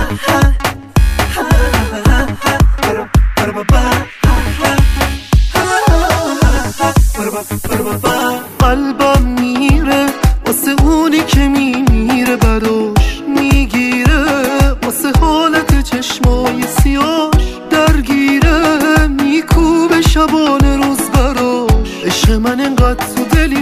قلبم میره واسه اونی که میمیره براش، میگیره واسه حالت چشمای سیاش، درگیره میکوبه شبانه روز براش. عشق من انقدر تو دلی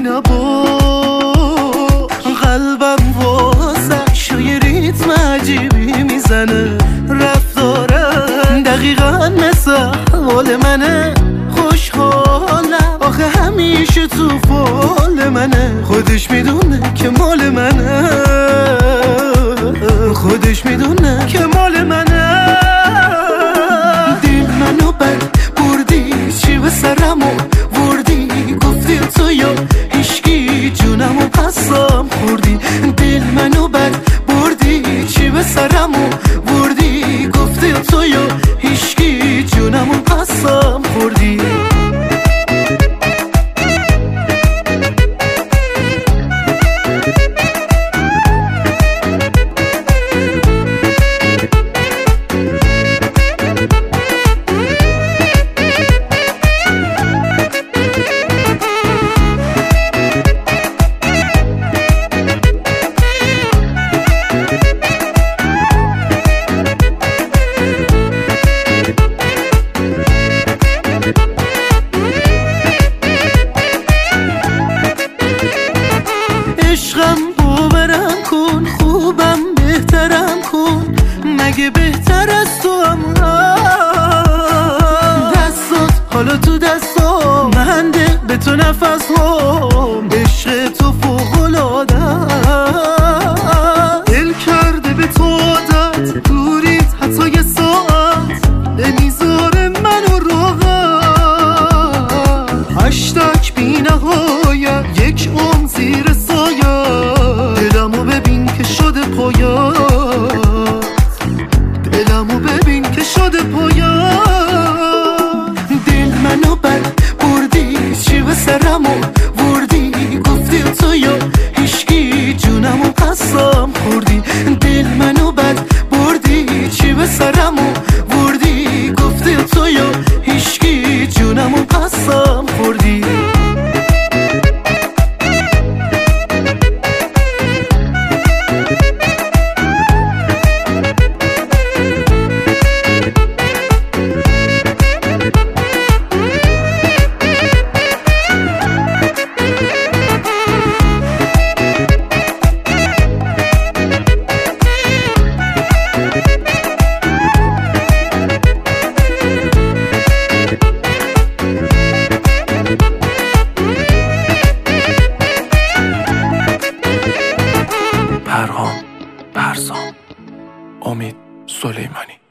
نباش، قلبم واسش یه ریتم عجیبی میزنه، رفتاره دقیقا مثل حال منه. خوشحالم آخه همیشه تو فال منه، خودش میدونه که مال منه، خودش میدونه که مال منه. دل منو بردی چی به سرمو وردی، گفتی تو یا هیشکی جونمو پسم خوردی. دل منو بردی چی به سرمو وردی، گفتی تو یا هیشکی جونمو پسم خوردی. عشقم باورم کن، خوبم بهترم کن، مگه بهتر از تو هم دستات حالا تو دستام، مهنده به تو نفس هم، عشق تو فوق‌العاده دل کرده به تو عادت، دوریت حتی یه ساعت نمیذاره منو راحت. هشتک بی نهایت یک عمر زیر دلمو ببین که شده پایات، دلمو ببین که شده پایات. دل منو بردی چی به سرمو وردی، گفتی تو یا هیشکی جونمو پسم خوردی. دل منو بردی چی به سرمو وردی، گفتی تو یا هیشکی جونمو پسم خوردی. پرهام برسام، امید سلیمانی.